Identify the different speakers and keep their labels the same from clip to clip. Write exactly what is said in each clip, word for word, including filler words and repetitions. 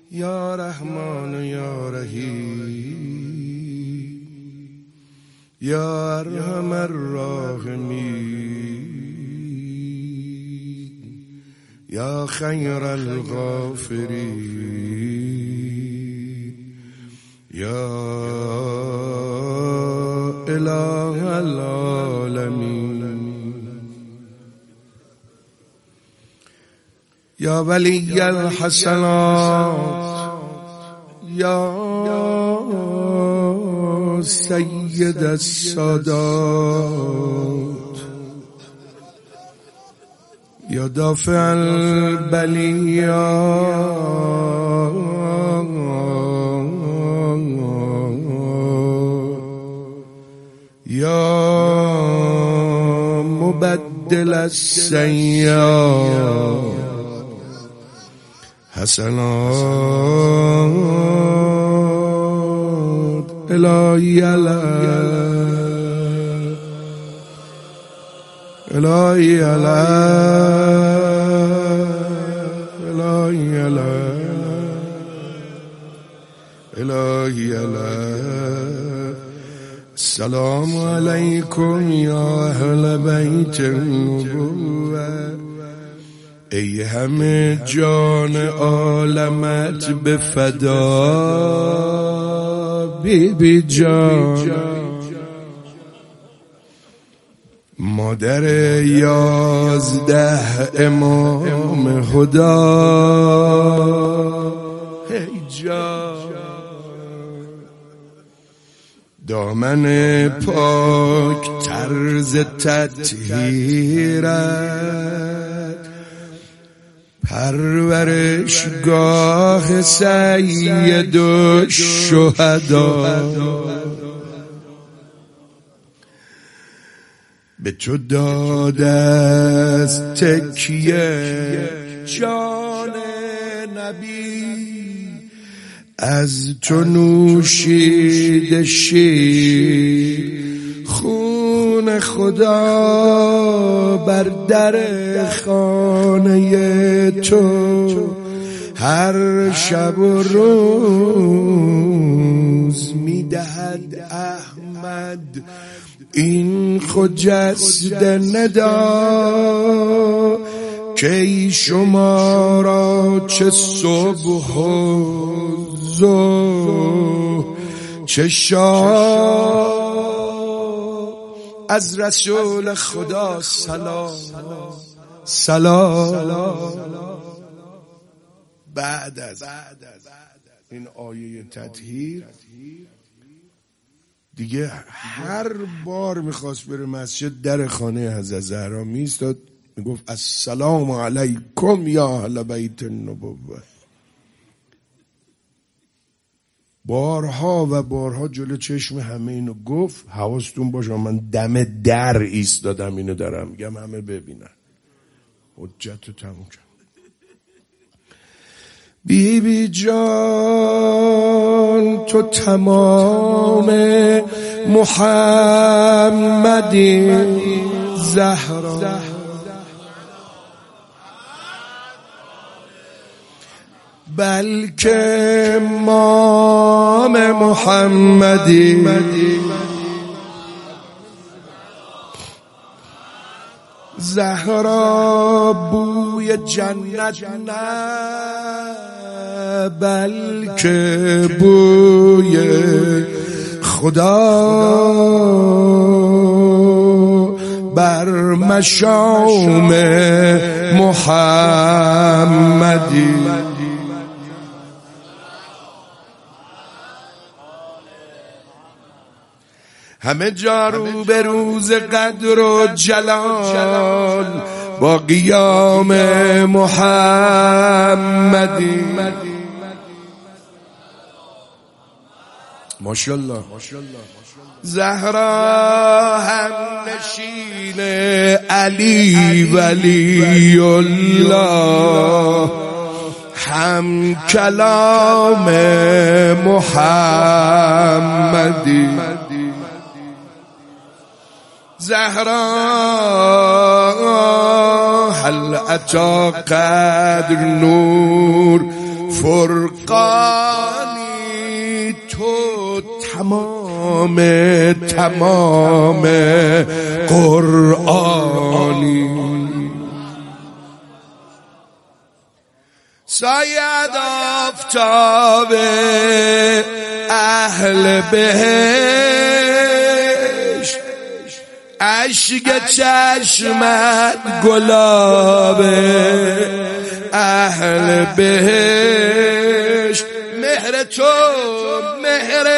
Speaker 1: یا رحمان یا رحیم یا ارحم الراحمین یا خیر الغافرین یا اله العالمین یا ولی الحسنات یا سید السادات یا دافع البلیات یا مبدل السیئات حسنات الهی علی الهی علی الهی علی الهی علی السلام علیکم یا اهل بیت النبوة ای همه جان عالمت به فدا بی بی جان مادر یازده امام هدا ای جان دامن پاک طرز تطهیرت پرورشگاه سید الشهدا به تو داد از تکیه جان نبی از تو نوشید شیر خون خدا بر در خانه تو هر شب و روز میدهد احمد این خجسته ندا که ای شما را چه صبح و ظهر چه شام از رسول خدا سلام سلام. بعد از این آیه تطهیر دیگه هر بار میخواست بره مسجد در خانه حضرت زهرا میستاد میگفت السلام علیکم یا اهل بیت النبوة. بارها و بارها جلو چشم همه اینو گفت. حواستون باشه من دم در ایستادم اینو دارم میگم همه ببینن. حجت رو تموم کرد. بی بی جان تو تمام محمدی زهرا بلکه امام محمدی زهرا بوی جنت نه بلکه بوی خدا بر مشام محمدی. همه جا رو به روز قدر و جلال با قیام محمدی. ماشاءالله زهرا هم نشین علی ولی الله هم کلام محمدی. زهرا هل اتا قدر نور فرقانی تو تمام تمام قرآنی ساید آفتاب اهل بهشت اشک چشمت گلاب اهل بهشت مهر تو مهر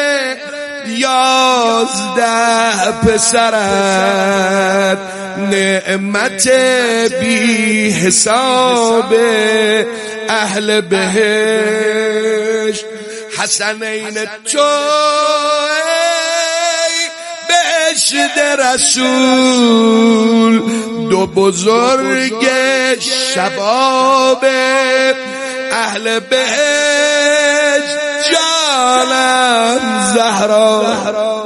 Speaker 1: یازده پسرت نعمت بی حساب اهل بهشت حسنین تو بهشت رسول دو بزرگ شباب اهل بهشت جانم زهرا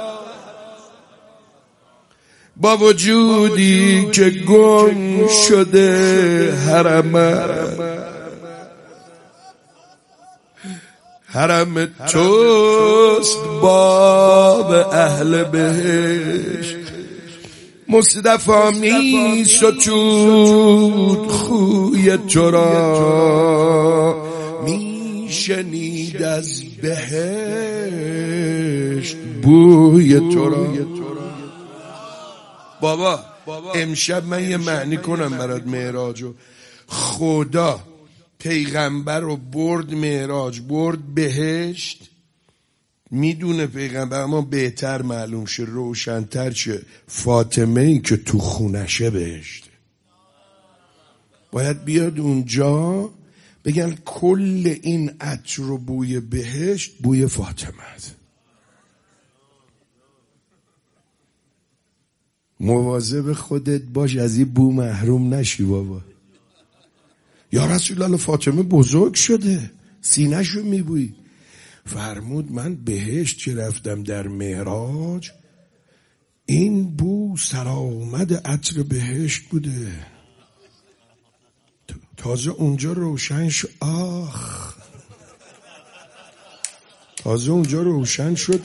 Speaker 1: با وجودی که گم شده حرمم حرم توست باب اهل بهشت مصطفی می ستود خوی تو را می شنید از بهشت بوی تو را. بابا امشب من یه معنی کنم برات معراجو. خدا پیغمبر رو برد معراج، برد بهشت. میدونه پیغمبر، اما بهتر معلوم شه، روشنتر شه، فاطمه ای که تو خونشه بهشت باید بیاد اونجا بگن کل این عطر و بوی بهشت بوی فاطمه است. مواظب خودت باش از این بو محروم نشی بابا. یا رسول الله فاطمه بزرگ شده سینه‌شو میبویی. فرمود من بهشت که رفتم در معراج این بو سرآمد عطر بهشت بوده. تازه اونجا روشن شد. آخ تازه اونجا روشن شد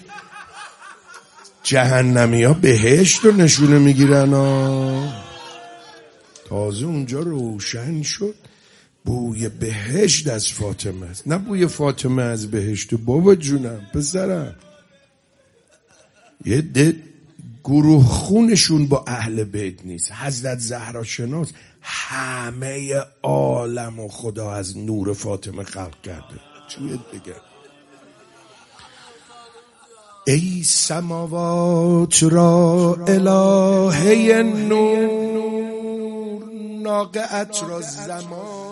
Speaker 1: جهنمی ها بهشت رو نشونه میگیرن ها. تازه اونجا روشن شد بوی بهشت از فاطمه است، نه بوی فاطمه از بهشت. بابا جونم پسرم، یه ده گروه خونشون با اهل بیت نیست. حضرت زهرا شناس همه عالم و خدا از نور فاطمه خلق کرده. چی بگم؟ ای سماوات را الهه نور ناقعت را زمان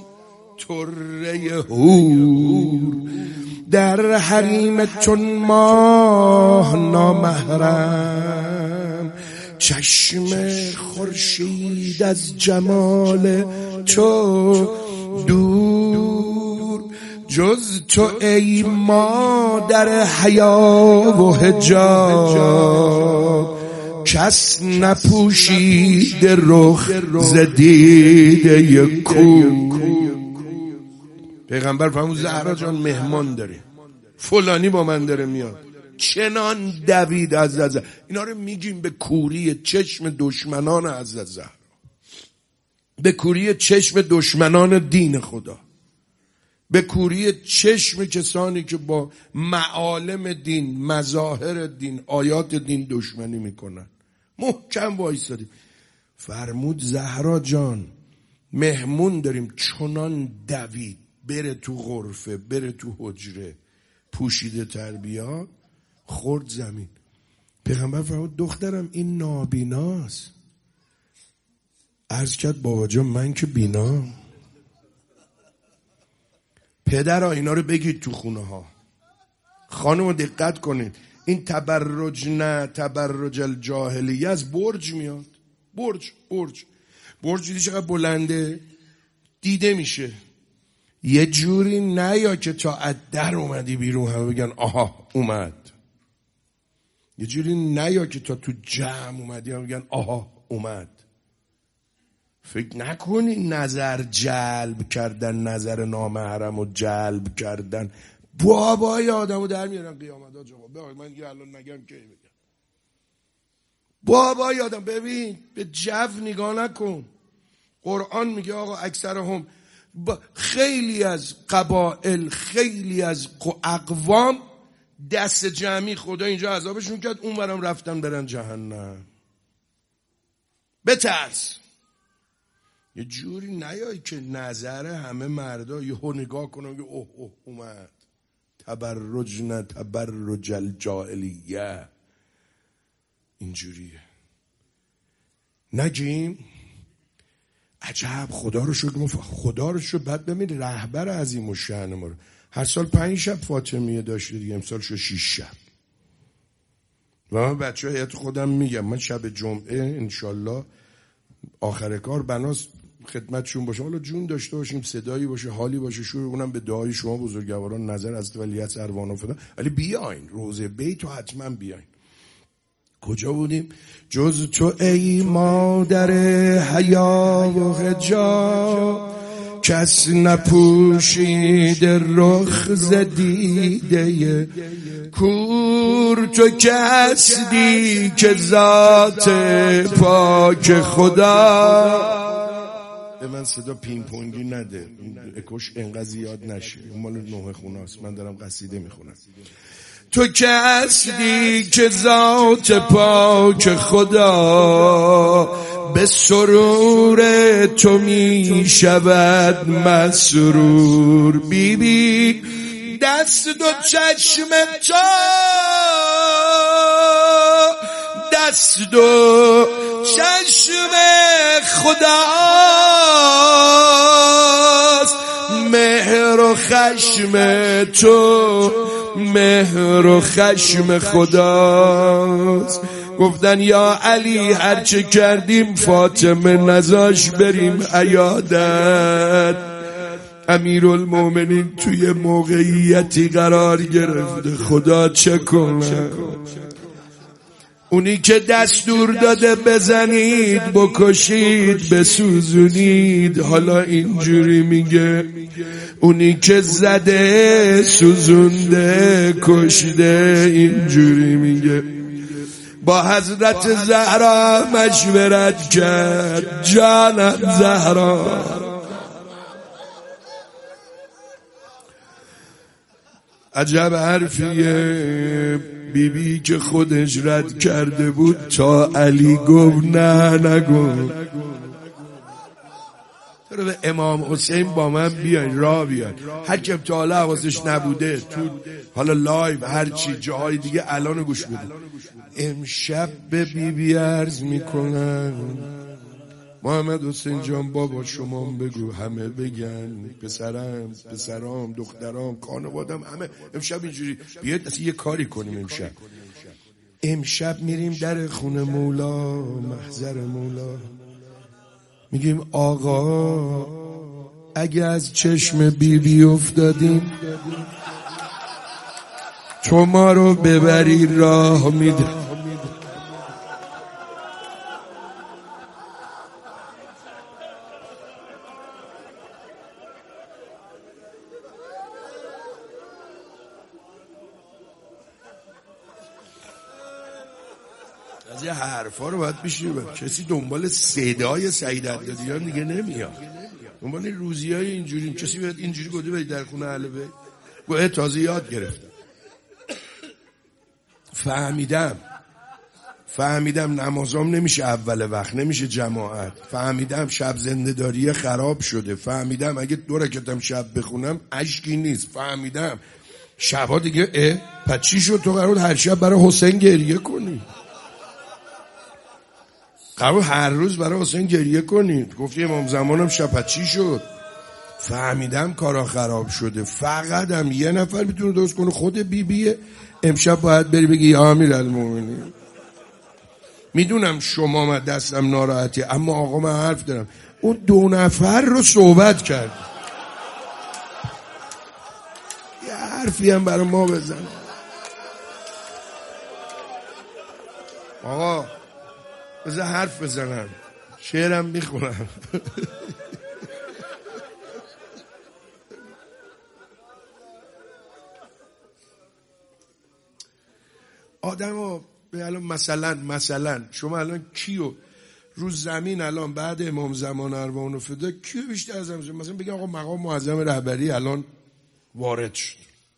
Speaker 1: تره هور در حریم چون ماه نامحرم چشم خورشید از جمال تو دور جز تو ای مادر حیا و حجاب کس نپوشید رخ ز دیده کور. پیغمبر فرمود زهرا جان مهمان داره، فلانی با من داره میاد. چنان دوید از از اینا رو میگیم به کوری چشم دشمنان حضرت زهرا، به کوری چشم دشمنان دین خدا، به کوری چشم کسانی که با معالم دین، مظاهر دین، آیات دین دشمنی میکنن. محکم وایسادیم. فرمود زهرا جان مهمون داریم. چنان دوید بره تو غرفه، بره تو حجره، پوشیده تربیات، خورد زمین. پیغمبر فرمود دخترم این نابیناست. عرض کرد بابا جان من که بینام. پدرها اینا رو بگید تو خونه ها. خانم دقت کنید، این تبرج نه تبرج الجاهلیه از برج میاد. برج برج برج دیدی چقدر بلنده، دیده میشه. یه جوری نه یا که تا از در اومدی بیرون همه بگن آها اومد. یه جوری نه یا که تا تو جمع اومدی همه بگن آها اومد. فکر نکنی نظر جلب کردن، نظر نامحرم و جلب کردن بابای آدمو در میارن قیامت ها. جواب بابای من دیگه الان نگم کی بگم. بابای آدم ببین به جو نگاه نکن. قرآن میگه آقا اکثرهم خیلی از قبائل، خیلی از اقوام دست جمعی خدا اینجا عذابشون کرد، اون برام رفتن برن جهنم. بترس یه جوری نیایی که نظر همه مردا یهو نگاه کنم که اوه اوه اومد تبرج، نه تبرج الجاهلیه. اینجوریه نگیم عجب خدا رو شکر، خدا رو شکر. بعد ببین رهبر عظیم الشأن ما رو هر سال پنج شب فاطمیه داشته دیگه، امسال شو شیش شب. و من بچه ها هیئت خودم میگم من شب جمعه انشالله آخر کار بناس خدمتشون باشه، حالا جون داشته باشیم، صدایی باشه، حالی باشه، شور اونم به دعای شما بزرگواران نظر از ولیعت اروان افتاد. ولی بیاین روزه بیت و حتما بیاین. کجا بودیم؟ جز تو ای مادر حیا و حجاب، کس نپوشید رخ ز دیده کور. تو کسی که ذات پاک خدا. به من صدا پینگ پونگی نده، اکوش انقدر زیاد نشه، اون مال نوح خوناست، من دارم قصیده میخونم. تو که هستی که ذات پاک خدا، به سرور تو می شود مسرور. بی بی دست دو چشم تو، دست دو چشم خداست، مهر و خشم تو مهر و خشم خداست. گفتن یا علی هرچه کردیم فاطمه نزاش بریم عیادت. امیرالمومنین توی موقعیتی قرار گرفته، خدا چه کنه؟ اونی که دستور داده بزنید بکشید بسوزونید، حالا اینجوری میگه اونی که زده سوزونده کشده، اینجوری میگه. با حضرت زهرا مشورت کرد جانم زهرا، عجب حرفیه. بی بی که خودش رد کرده بود تا علی گفت نه نگو. تو به امام حسین با من بیاین راه بیاین، هر که تا حالا حواسش نبوده تو حالا لایو هر چی جاهای دیگه الان گوش بده. امشب به بی بی عرض میکنن محمد حسین جان بابا شما بگو، همه بگن، پسرم پسرام دخترام خانوادم همه امشب اینجوری بیاید اصلا یه کاری کنیم. امشب امشب میریم در خونه مولا، محضر مولا، میگیم آقا اگه از چشم بی بی افتادیم تو ما رو ببری راه میده. از یه حرفا رو باید بشیره. کسی دنبال صدای سعید عدادیان دیگه نمیاد، دنبال روزی های اینجوری. کسی باید اینجوری گفته باید در خونه اهل بیت گوه تازه یاد گرفتم. فهمیدم فهمیدم نمازام نمیشه اول وقت، نمیشه جماعت. فهمیدم شب زنده‌داری خراب شده. فهمیدم اگه دو رکعتم شب بخونم اشکی نیست. فهمیدم شبا دیگه اه پس چی شد تو قرار هر شب برای حسین گریه کنی؟ قرار هر روز برای حسین گریه کنید؟ گفتی امام زمانم شب چی شد؟ فهمیدم کارا خراب شده. فقط هم یه نفر میتونه درست کنه، خود بی بیه. امشب باید بری بگی یا امیرالمومنین میدونم شما من دستم ناراحتی، اما آقا من حرف دارم. اون دو نفر رو صحبت کرد، یه حرفی هم برای ما بزن. آقا بذار حرف بزنم. شعرم میخونم. آدم ها الان مثلا مثلا شما الان کیو رو زمین الان بعد امام زمان ارواحون و فدا کیو بیشتر از همه مثلا بگم آقا مقام معظم رهبری الان وارد شد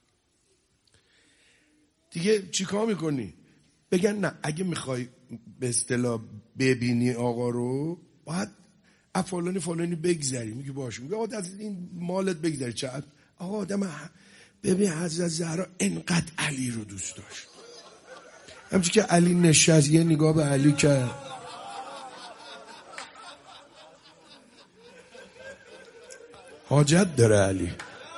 Speaker 1: دیگه چیکار میکنی؟ بگن نه اگه میخوای به اصطلاح ببینی آقا رو باید فلانی فلانی بگذری. میگه باشه. میگه آقا از این مالت بگذری. چه آقا آدم ببین حضرت زهرا انقدر علی رو دوست داشت، همچون که علی نشست یه نگاه به علی کرد، حاجت داره علی.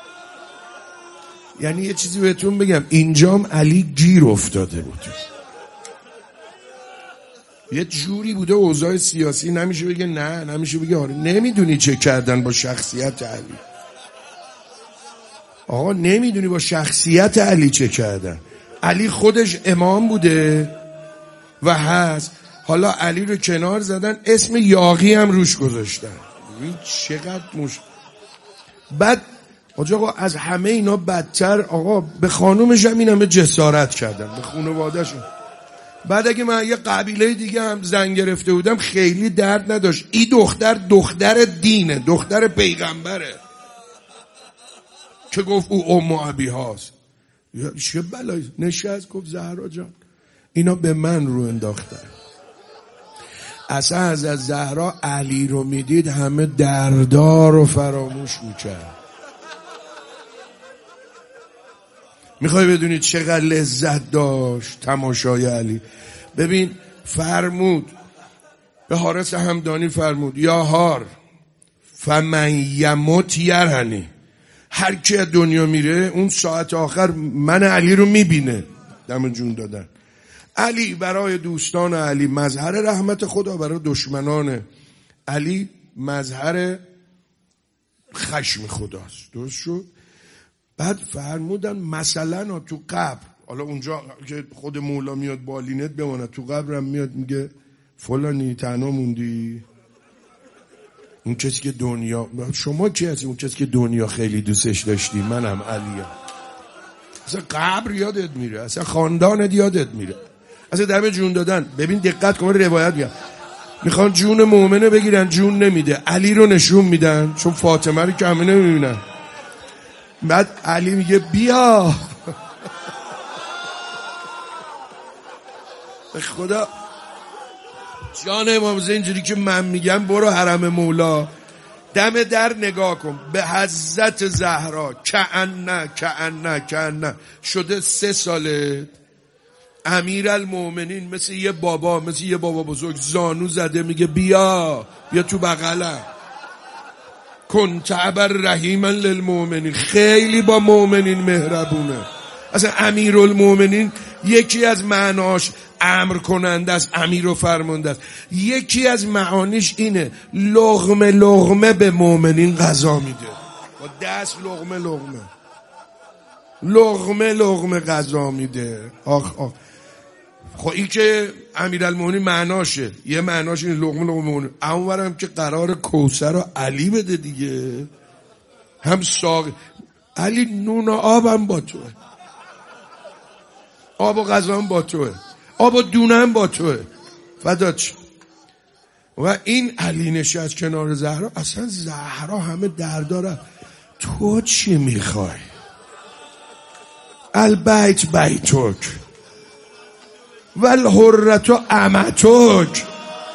Speaker 1: یعنی یه چیزی بهتون بگم، اینجام علی گیر افتاده بود، یه جوری بوده اوضاع سیاسی، نمیشه بگه نه، نمیشه بگه آره. نمیدونی چه کردن با شخصیت علی. آقا نمیدونی با شخصیت علی چه کردن. علی خودش امام بوده و هست، حالا علی رو کنار زدن، اسم یاغی هم روش گذاشتن. این چقدر مش بعد آقا از همه اینا بدتر آقا به خانومش هم این همه جسارت کردن، به خانواده‌شون. بعد اگه من یه قبیله دیگه هم زن گرفته بودم خیلی درد نداشت. این دختر دختر دینه، دختر پیغمبره که گفت او ام ابی هاست. چه بلایی نشست گفت زهرا جان اینا به من رو انداختن. اصلا از زهرا علی رو میدید همه دردار و فراموش میکرد. میخوای بدونید چقدر لذت داشت تماشای علی؟ ببین فرمود به حارس همدانی، فرمود یا هار فمن یموت یرهنی، هر کی از دنیا میره اون ساعت آخر من علی رو میبینه. دم جون دادن. علی برای دوستان علی مظهر رحمت خدا، برای دشمنان علی مظهر خشم خداست. درست شد؟ بعد فرمودن مثلا تو قبر، حالا اونجا که خود مولا میاد بالینت بماند، تو قبرم میاد میگه فلانی تنها موندی، اون کسی که دنیا، شما کی هستی؟ اون کسی که دنیا خیلی دوستش داشتی، منم علیم. اصلا قبر یادت میره، اصلا خاندانت یادت میره. اصلا دم جون دادن. ببین دقت کن روایت میگم، میخوان جون مؤمنه بگیرن جون نمیده، علی رو نشون میدن چون فاطمه رو که همه نمیبینن. بعد علی میگه بیا. به خدا جان امام زین اینجوری که من میگم برو حرم مولا دم در نگاه کن به حضرت زهرا، کأنه کأنه کأنه شده سه ساله امیرالمومنین، مثل یه بابا، مثل یه بابا بزرگ زانو زده میگه بیا بیا تو بغلم، کنت ابا رحیما للمؤمنین، خیلی با مؤمنین مهربونه. اصلا امیرالمومنین یکی از معناش امر کننده است، امیر و فرمانده است. یکی از معانیش اینه لقمه لقمه به مؤمنین غذا میده، با دست لقمه لقمه لقمه لقمه غذا میده. آخ آخ. خب این که امیرالمومنین معناشه، یه معناش این لقمه لقمه. اونورم که قرار کوثر رو علی بده دیگه، هم ساق علی نون و آبم با توه، آب و غذا هم با توه، آب و دونه هم با توه، فدات شم. و این علی نشست کنار زهرا، اصلا زهرا همه درداره. تو چی میخوای؟ البیت بیتک والحرة امتک.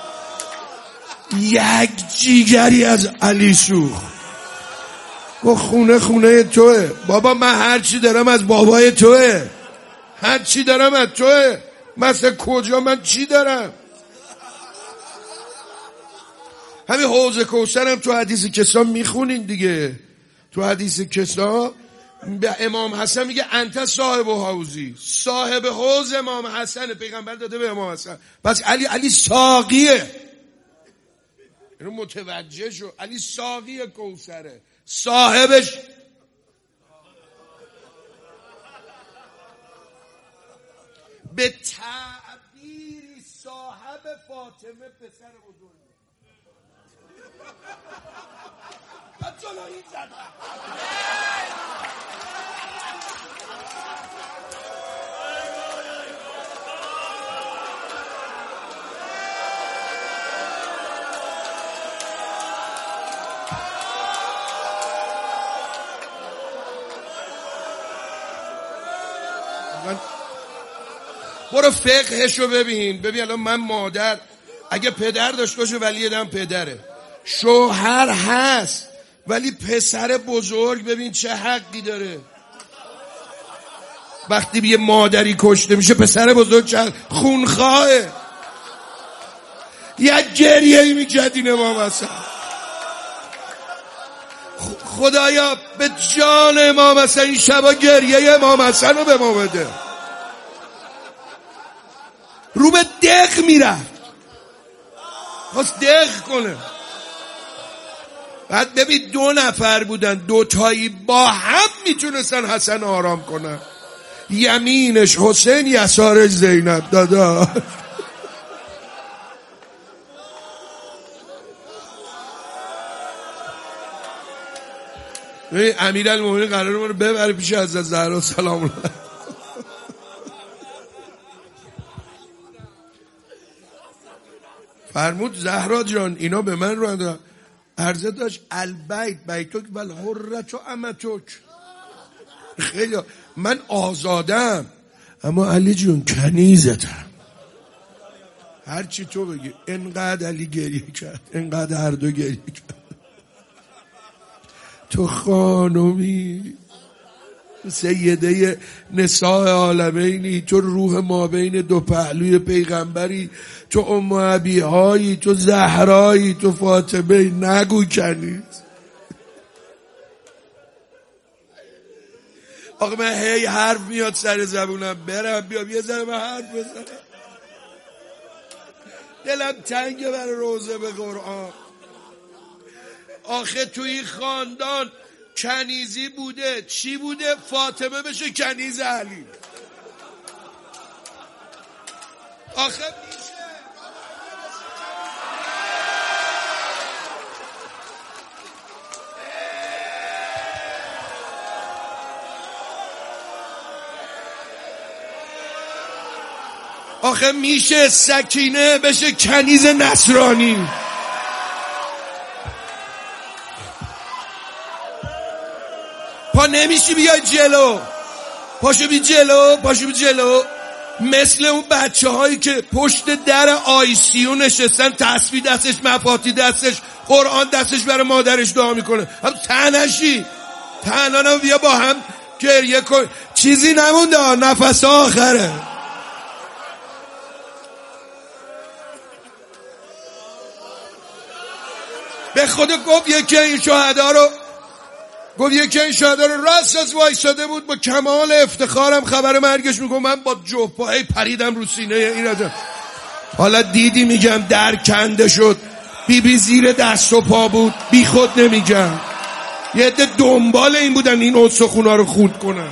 Speaker 1: یک جیگری از علی سوخت، گفت خونه خونه توه بابا، من هر چی دارم از بابای توه، هر چی دارم از توه، مثل کجا من چی دارم؟ همین حوض کوثر هم تو حدیث کسا میخونین دیگه. تو حدیث کسا به امام حسن میگه انت صاحب حوضی، صاحب حوض امام حسن، پیغمبر داده به امام حسن. پس علی علی ساقیه، اینو متوجه شو، علی ساقی کوثره، صاحبش. به تعبیری صاحب فاطمه پسر بزرگ. برو فقهشو ببین. ببین الان من مادر، اگه پدر داشته باشه ولی دم پدره، شوهر هست ولی پسر بزرگ ببین چه حقی داره. وقتی یه مادری کشته میشه پسر بزرگ چه خونخواهه. یک گریه‌ای میکرد این امام حسن. خدایا به جان امام حسن این شبا گریه امام حسن رو به ما بده. رو به دق میرفت، خواست دق کنه. بعد ببین دو نفر بودن، دوتایی با هم میتونستن حسن آرام کنن. یمینش حسین، یسارش زینب. دادا ببین امیرالمومنین قراره ما رو ببره پیش حضرت زهرا سلام الله. فرمود زهرا جان اینا به من رو اندازن. عرضه داشت البیت بیتوک ول حرت و امتوک. خیلی من آزادم اما علی جون کنیزتم. هرچی تو بگی. انقدر علی گریه کرد، انقدر هر دو گریه کرد. تو خانمی، سیده نساء عالمینی، تو روح ما بین دو پهلوی پیغمبری، تو ام ابیهایی، تو زهرایی، تو فاطمه. نگو کنیز. آقا من هی حرف میاد سر زبونم، برم بیام یه ذره من حرف بزنم. دلم تنگه برای روزه به قرآن. آخه توی این خاندان کنیزی بوده. چی بوده؟ فاطمه بشه کنیز علی. آخه میشه آخه میشه سکینه بشه کنیز نصرانی. پا نمیشی بیای جلو، پاشو بی جلو، پاشو بی جلو. مثل اون بچه هایی که پشت در آی سی یو نشستن، تسبیح دستش، مفاتی دستش، قرآن دستش، برای مادرش دعا میکنه. هم تنشی تنانم بیا با هم گریه کن. چیزی نمونده، نفس آخره. به خدا گفت یکی این شهدا رو گفت یکی این شهدا رو راست از وایساده بود با کمال افتخارم خبر مرگش میگم من با جوپایی پریدم رو سینه این راجع. حالا دیدی میگم در کنده شد، بی بی زیر دست و پا بود، بی خود نمیگم. یه عده دنبال این بودن این استخونا رو خورد کنن،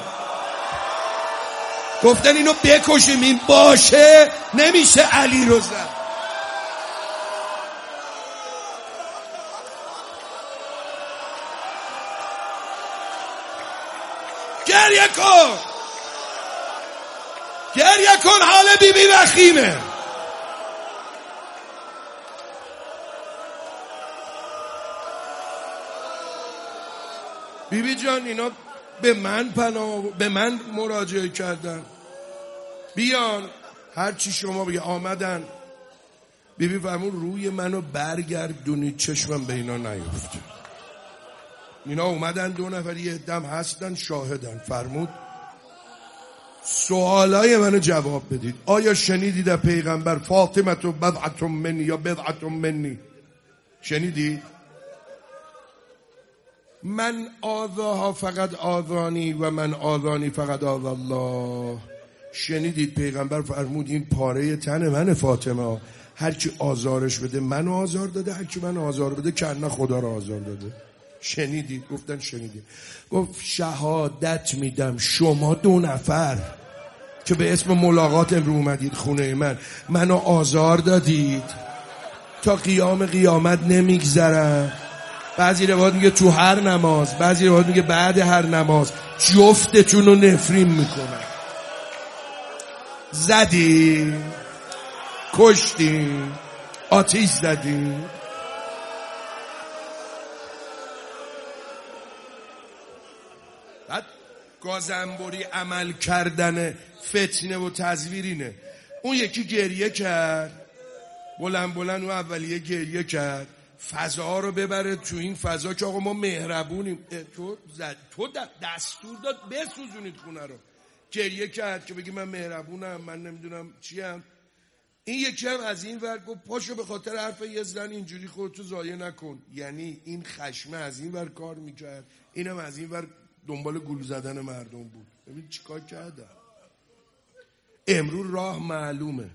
Speaker 1: گفتن اینو بکشیم. این باشه نمیشه علی رو زد. گریه کن، گریه کن، حال بی بی وخیمه. بی بی جان اینا به من پناه، به من مراجعه کردن، بیان هر چی شما بگه آمدن. بی بی فرمود روی منو برگردونید چشمم به اینا نیفته. اینا اومدن دو نفر یه دم هستن شاهدن. فرمود سوالای منو جواب بدید. آیا شنیدید در پیغمبر فاطمه تو بضعت منی یا بضعت منی؟ شنیدید؟ من آذاها فقط آذانی و من آذانی فقط آذا الله. شنیدید پیغمبر فرمود این پاره تن من فاطمه، هر کی آزارش بده منو آزار داده، هر کی منو آزار بده کنه خدا رو آزار داده. شنیدید؟ گفتن شنیدید. گفت شهادت میدم شما دو نفر که به اسم ملاقات امرو اومدید خونه من، منو آزار دادید، تا قیام قیامت نمیگذرن. بعضی روایات میگه تو هر نماز، بعضی روایات میگه بعد هر نماز جفتتون رو نفرین میکنن. زدی، کشتی، آتیش زدی. بعد گازنبوری عمل کردن فتنه و تزویرینه. اون یکی گریه کرد، بلند بلند اون اولیه گریه کرد، فضا رو ببره تو این فضا که آقا ما مهربونیم. تو زد، تو دستور داد بسوزونید خونه رو. گریه کرد که بگی من مهربونم، من نمیدونم چیم. این یکی هم از این ور گفت پاشو به خاطر حرف یه زن اینجوری خودتو ضایع نکن. یعنی این خشمه از این ور کار میکرد، اینم از این ور دنبال گول زدن مردم بود. ببین چیکار کردم. امروز راه معلومه.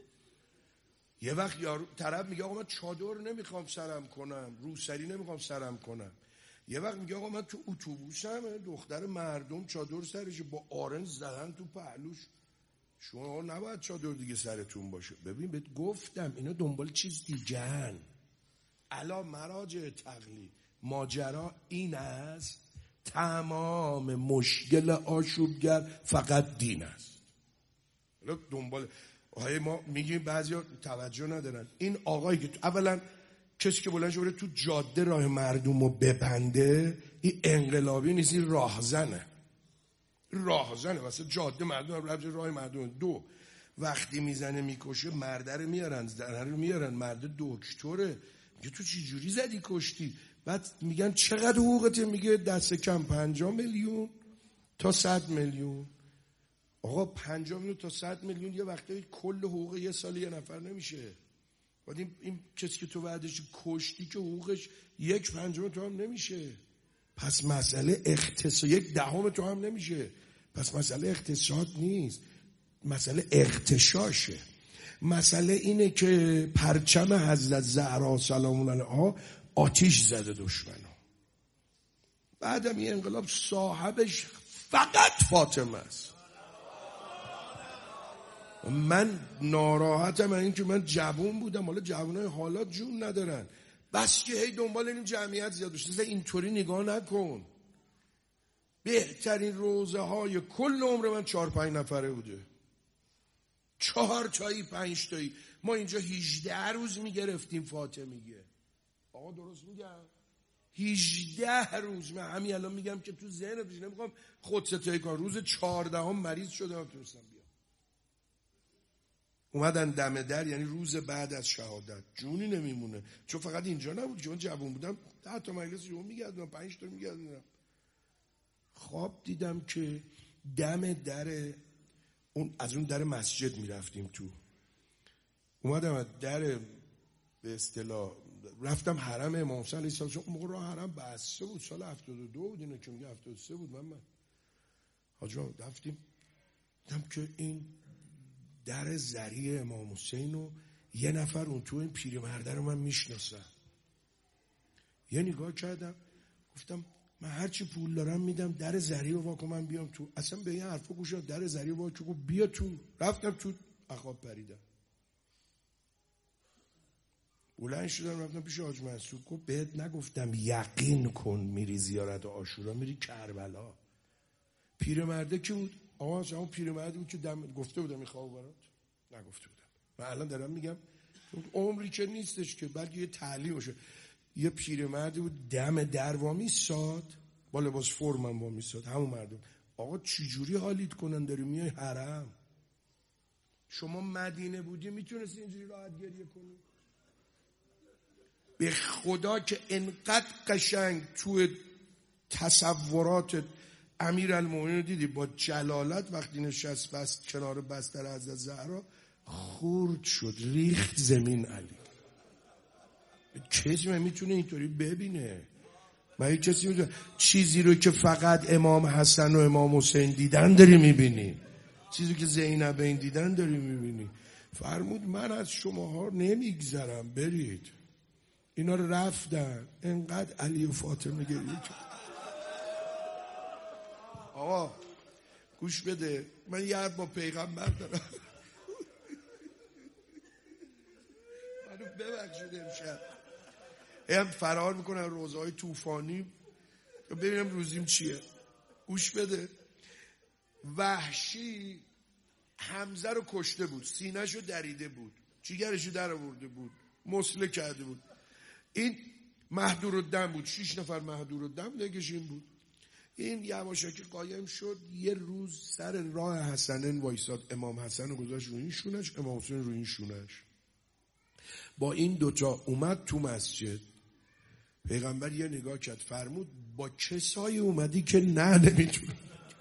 Speaker 1: یه وقت یارو طرف میگه آقا من چادر نمیخوام سرم کنم، روسری نمیخوام سرم کنم. یه وقت میگه آقا من تو اتوبوسم، دختر مردم چادر سرش با آرنج زدن تو پهلوش، شما نباید چادر دیگه سرتون باشه. ببین بهت گفتم اینا دنبال چیز دیگه‌ن. الا مراجع تقلید ماجرا این است تمام مشکل آشوبگر فقط دین است. حالا دنبال آهای ما میگیم بعضیا توجه ندارن. این آقایی که اولا کسی که بلند شده تو جاده راه مردم رو ببنده این انقلابی نیست، این راهزنه. راهزنه واسه جاده مردم راه مردم. دو وقتی میزنه میکشه مرده رو میارن، زنه رو میارن، مرده دکتره. میگه تو چی جوری زدی کشتی؟ بعد میگن چقدر حقوقته؟ میگه دست کم پنجاه میلیون تا صد میلیون. آقا پنجاه میلیون تا صد میلیون یه وقتی کل حقوق یه سال یه نفر نمیشه. بعد این, این کسی که تو بعدش کشتی که حقوقش یک پنجم تو هم نمیشه. پس مسئله اقتصاد یک دهم تو هم نمیشه. پس مسئله اقتصاد نیست، مسئله اغتشاشه. مسئله اینه که پرچم حضرت زهرا سلام علیها آتیش زده دشمنو. بعدم این انقلاب صاحبش فقط فاطمه است. من ناراحتم این که من جوون بودم، حالا جوونای حالات جون ندارن. بس که هی دنبال این جمعیت زیاد بشه. اینطوری نگاه نکن. بهترین روزه های کل عمر من چهار پنج نفره بوده. چهار تایی پنج تایی. ما اینجا هجده روز میگرفتیم. فاطمه میگه آقا درست میگم؟ هجده روز. من همین الان میگم که تو ذهنت نمیخوام خود ستایی کن. روز چهاردهم مریض شدم تونستم بیام. اومدن دم در، یعنی روز بعد از شهادت. جونی نمیمونه. چون فقط اینجا نبود که من جوان بودم ده تا مجلس جو میگردم، پنج تا میگردم. خواب دیدم که دم در اون از اون در مسجد میرفتیم تو. اومدم از در به اصطلاح رفتم حرم امام حسین علیه السلام. چون اون موقع راه حرم بسته بود. سال هفتاد و دو بود اینه که میگه هفتاد و سه بود. من من حاجی رفتیم دیدم که این در زری امام حسین رو یه نفر اون تو این پیرمرده رو من میشناسم. یه نگاه کردم گفتم من هرچی پول دارم میدم در زری رو واکن من بیام تو. اصلا به این حرفا گوش دادم. در زری رو واکن بیا تو. رفتم تو عقاب پریدم. بلند شدم رفتم پیش حاج منصور. گفت بهت نگفتم یقین کن میری زیارت عاشورا میری کربلا. پیرمرده کی بود؟ آقا شما پیرمردی بود که دم گفته بودم میخوام برات. نگفته بودم. من الان دارم میگم عمری که نیستش که بلکه یه تعلیم باشه. یه پیرمردی بود دم در وامی ساد با لباس فرمم وامی ساد. همون مردم. آقا چجوری حالیت کنن داری میای حرم؟ شما مدینه بودی میتونستی اینجوری راحت گریه کنی؟ به خدا که انقدر قشنگ تو تصورات امیرالمومنین دیدی با جلالت وقتی نشست بست کنار بستر حضرت زهرا خورد شد ریخت زمین. علی کسی من میتونه اینطوری ببینه؟ من کسی میتونه چیزی رو که فقط امام حسن و امام حسین دیدن داری میبینی، چیزی که زینبین دیدن داری میبینی. فرمود من از شماها نمیگذرم برید. اینا رو رفتن انقدر علی و فاطمه گریه کرد. آقا گوش بده من یه حرف با پیغمبر دارم. منو ببخشید هم فرار میکنن روزهای طوفانی. ببینم روزیم چیه. گوش بده. وحشی حمزه رو کشته بود، سینه‌شو دریده بود، جیگرشو در آورده بود، مسله کرده بود. این مهدورالدم بود، شش نفر مهدورالدم نگشین بود. این یواشکی قایم شد. یه روز سر راه حسنین وایساد، امام حسن رو گذاشت روی این شونش، امام حسین روی این شونش. با این دوتا اومد تو مسجد. پیغمبر یه نگاه کرد، فرمود با کسایی اومدی که نه نمیتونه.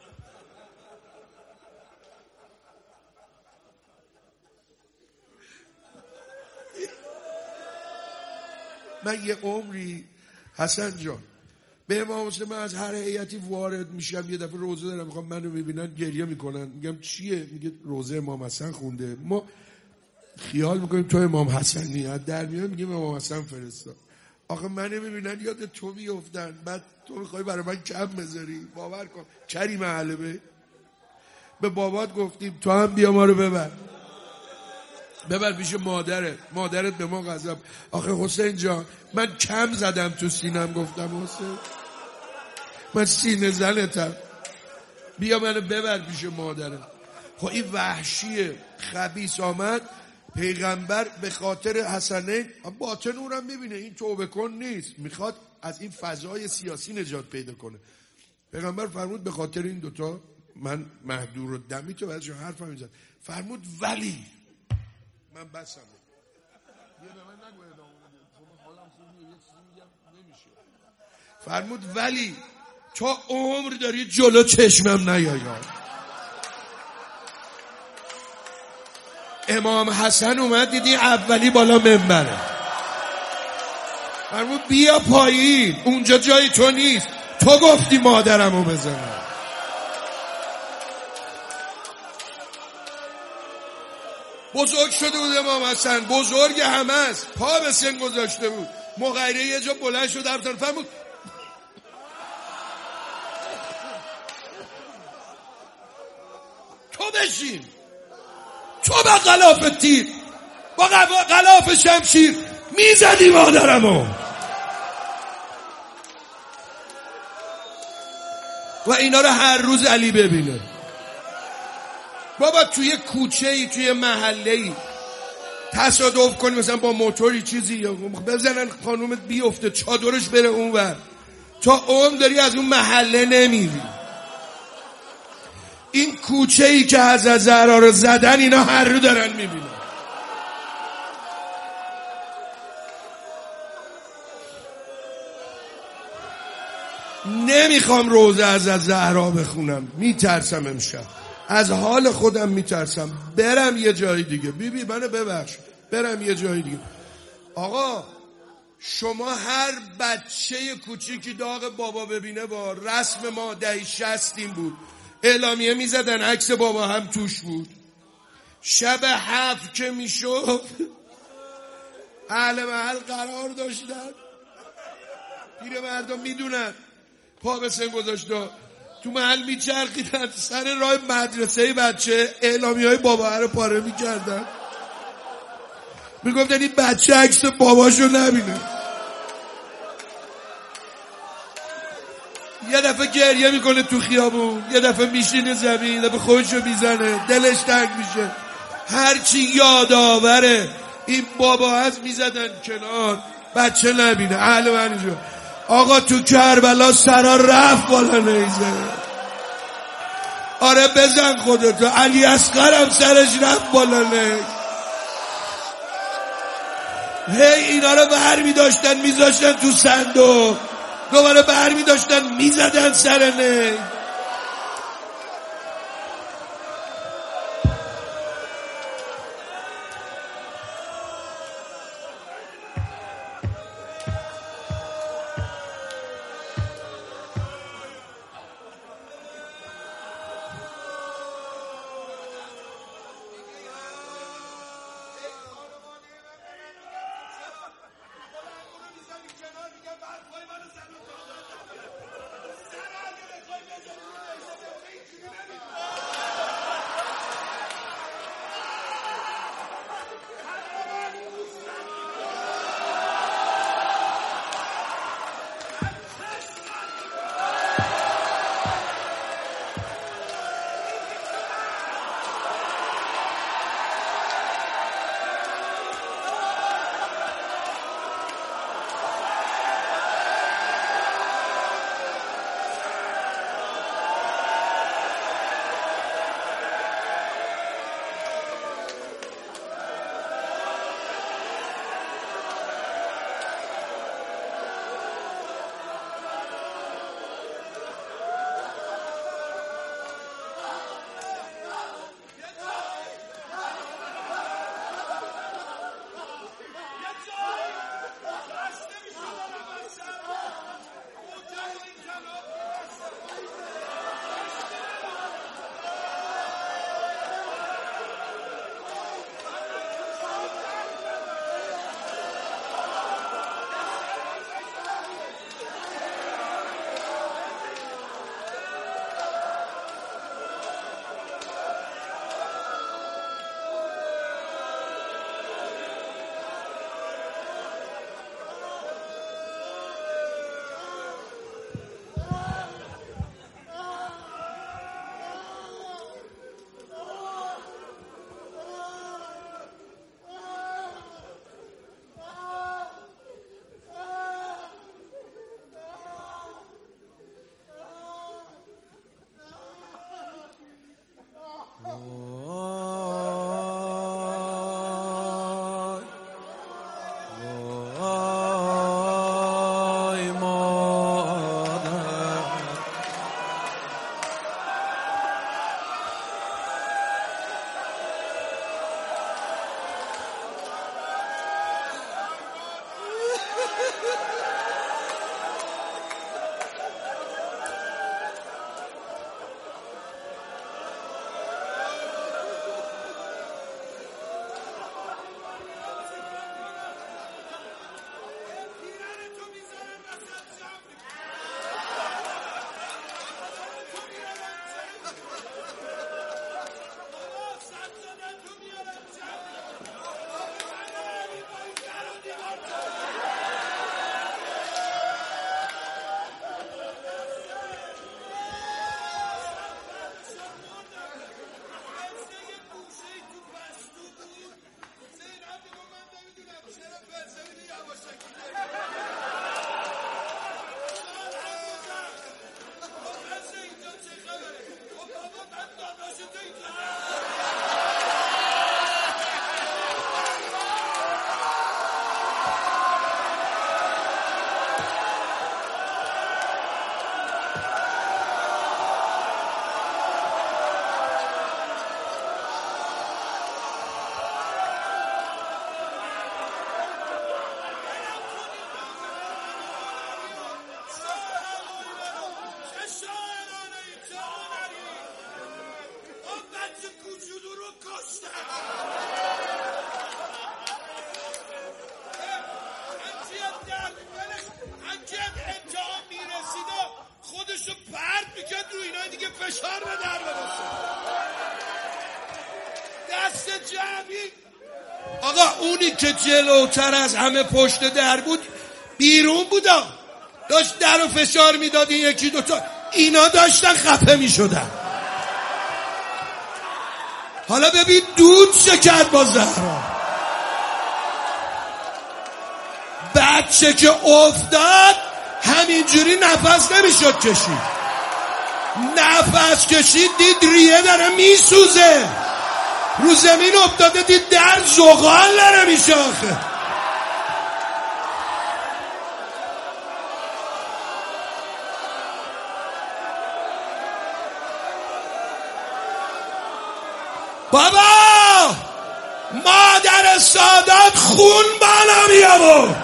Speaker 1: من یه عمری حسن جان به امام حسین، من از هر هیئتی وارد میشم، یه دفعه روزه دارم میخوام منو ببینن، گریه میکنن. میگم چیه؟ میگه روزه امام حسن خونده. ما خیال میکنیم تو امام حسنی، از در میاد میگیم امام حسن فرستاد. آخه منو ببینن یاد تو میافتن، بعد تو میخوای برای من کم بذاری. باور کن کریم علبه به بابات گفتیم تو هم بیا ما رو ببر، ببر پیش مادرت. مادرت به ما غضب. آخه حسین جان من کم زدم تو سینم. گفتم حسین من سینه زنتم، بیا منو ببر پیش مادرت. خب این وحشی خبیث آمد. پیغمبر به خاطر حسنین باطن اونم میبینه، این توبه کن نیست، میخواد از این فضای سیاسی نجات پیدا کنه. پیغمبر فرمود به خاطر این دوتا من مهدور و دمی تو بعدش حرف هم میزد. فرمود ولی من بسم فرمود ولی تا عمر داری جلو چشمم نیایی. امام حسن اومد دیدی اولی بالا منبره، فرمود بیا پایین، اونجا جای تو نیست، تو گفتی مادرمو بزنم. بزرگ شده بود امام حسن، بزرگ همه است، پا به سن گذاشته بود. مغیره یه جا بلند شد رفتن، فرمود تو بشین، تو با غلاف تیر با غلاف شمشیر میزدی مادرمو. و اینا رو هر روز علی ببینه. بابا توی کوچه ای توی محله ای تصادف کنی مثلا با موتوری چیزی یا بزنن خانومت بیفته چادرش بره اونور، تا عمر داری از اون محله نمیری. این کوچه ای که حضرت زهرا رو زدن اینا هر رو دارن میبینن. نمیخوام روزه حضرت زهرا بخونم، میترسم امشب از حال خودم، میترسم برم یه جای دیگه. بی بی منو ببخش، برم یه جای دیگه. آقا شما هر بچه کوچیکی داغ بابا ببینه، با رسم ما دهی شصتیم بود، اعلامیه میزدن عکس بابا هم توش بود. شب هفت که میشد اهل محل قرار داشتن، پیر مردم میدونن، پا به سن گذاشته تو محل میچرخیدن، سر راه مدرسه بچه اعلامی های بابا رو پاره میکردن، میگفتن این بچه عکس باباشو نبینه. یه دفعه گریه میکنه تو خیابون، یه دفعه میشینه زمین، یه دفعه خودشو میزنه، دلش تنگ میشه. هرچی یادآوره این بابا هست میزدن کنار بچه نبینه. اهل من اینجا آقا تو کربلا سرا رفت بالا نیزه. آره بزن خودتو، علی اصغرم سرش رفت بالا نیزه. هی اینا رو بر میداشتن میذاشتن تو صندوق، دوباره بر میداشتن میزدن سر نیزه. کشتن. هرکی هم امتحان میرسید و خودشو پرد میکرد رو اینا دیگه فشار به در برسه. دست جمعی. آقا اونی که جلوتر از همه پشت در بود بیرون بودا، داشت در رو فشار میداد، این یکی دوتا اینا داشتن خفه میشدن. حالا ببین دود شکر با زهرا، بچه که افتاد همینجوری نفس نمیشد کشید، نفس کشید دید ریه داره میسوزه، رو زمین افتاده دید در زغال داره میشه. آخه بابا مادر سادات خون بالا می آورد.